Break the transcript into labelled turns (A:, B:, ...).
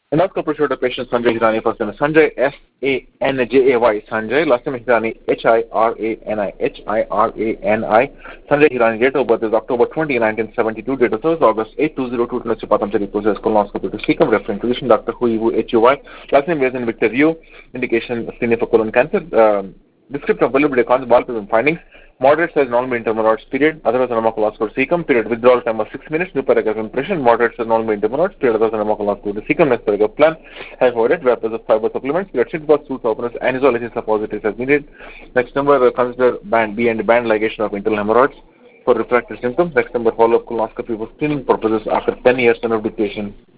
A: Endoscopy showed the patient Sanjay Hirani, first name is Sanjay, Sanjay, Sanjay, last name is Hirani, Hirani. Sanjay Hirani, date of birth is October 20, 1972, date of service August 8, 2002, to Patamchari process colonoscopy to Sikkim, referring physician Dr. HUY, last name is in Victor View, indication screening for colon cancer. Description of validity of findings. Moderate size normal intermoroids period, otherwise anomalouscope cecum period, withdrawal time of 6 minutes, new paragraph impression, moderate size normal intermoroids period, otherwise anomalouscope cecum, next paragraph plan, have avoided vapors of fiber supplements, period 6 bus, tooth openers, anisology suppositories as needed. Next number, consider band B and band ligation of internal hemorrhoids for refractory symptoms. Next number, follow-up colonoscopy for screening purposes after 10 years of dictation.